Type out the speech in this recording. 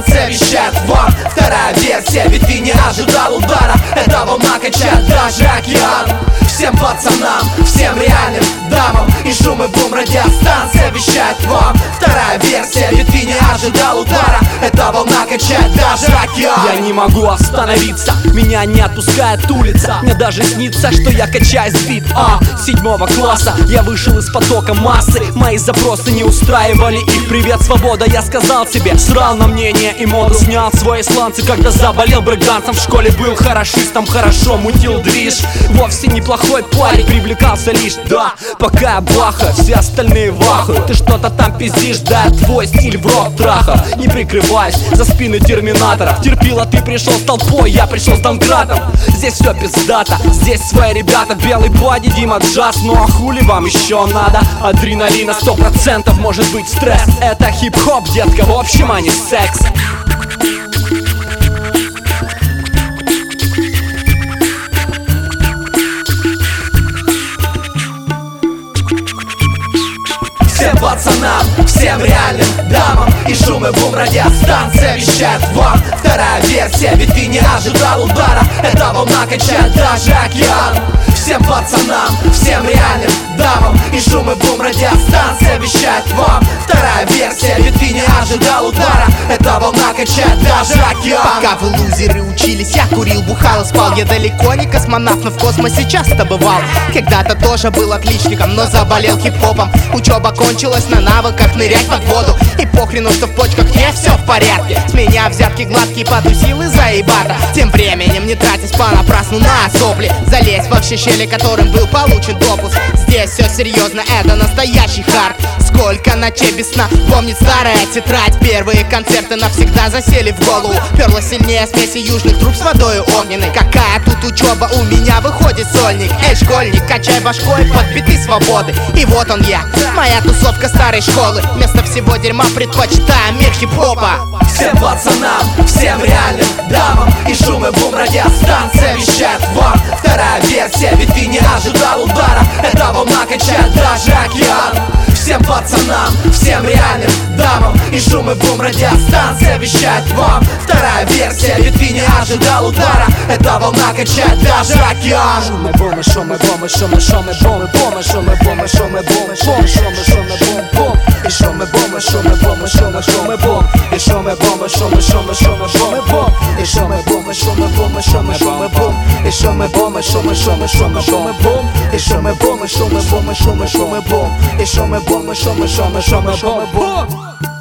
станция вещает вам. Вторая версия, ведь ты не ожидал удара. Эта волна качает даже океан. Всем пацанам, всем реальным дамам и шум и бум радиостанция вещает вам. Вторая версия, ведь ты не ожидал удара. Эта волна качает даже океан. Я не могу остановиться, меня не отпускает улица. Мне даже снится, что я качаюсь в бит седьмого класса. Я вышел из потока массы, мои запросы не устраивали их. Привет, свобода, я сказал себе. Срал на мнение и моду, снял свои сланцы, когда заболел брейкдансом. В школе был хорошистом, хорошо мутил движ. Вовсе неплохой парень, привлекался лишь, да, пока я бахаю, все остальные вахают. Ты что-то там пиздишь, да, твой стиль в рот траха. Не прикрываясь за спины терминаторов. Терпила, ты пришел с толпой, я пришел с домкратом. Здесь все пиздато, здесь свои ребята. Белый боди, Дима джаз, ну а хули вам еще надо? Адреналина 100%, может быть стресс. Это хип-хоп, детка, в общем, а не секс. Всем пацанам, всем реальным дамам и шум и бум радиостанция вещает вам. Вторая версия, ведь ты не ожидал удара. Эта волна качает даже океан. Всем пацанам, всем реальным дамам и шум и бум радиостанция вещает вам. Вторая версия, ведь ты не ожидал удара. Эта волна качает даже океан. Пока вы лузеры учились, я курил, бухал и спал. Я далеко не космонавт, но в космосе часто бывал. Когда-то тоже был отличником, но заболел хип-хопом. Учеба кончилась на навыках нырять под воду. И похрену, что в почках не все в порядке. С меня взятки гладкие, потусил и заебато. Тем временем не тратясь понапрасну на сопли. Залезь во все щели, которым был получен допуск. Здесь все серьезно, это настоящий хард. Сколько ночей без сна, помнит старая тетрадь. Первые концерты навсегда засели в голову. Перла сильнее смеси южных труб с водой огненной. Какая тут учеба, у меня выходит сольник. Эй, школьник, качай башкой под биты свободы. И вот он я, моя тусовка старой школы. Вместо всего дерьма предпочитаю мир хип-хопа. Всем пацанам, всем реальным дамам и шум и бум радиостанция вещает вам. Вторая версия, ведь ты не ожидал удара. Эта волна качает даже океан. Всем пацанам, всем реальным дамам и шум и бум радиостанция вещает вам. Вторая версия, ведь ты не ожидал удара. Эта волна качает даже океан. Шум и бум, шум и бум, шум и шум и бум, шум и бум, шум и бум, шум и бум, и шум и бум, шум и бум, шум и бум, и шум и бум, шум и шум и шум и бум, и шум и бум, шум и бум, шум и шум и бум, и шум и бум, шум и шум и шум и бум, и шум и бум, шум и бум, шум и шум и бум, и шум и бум, шум и шум и шум и бум.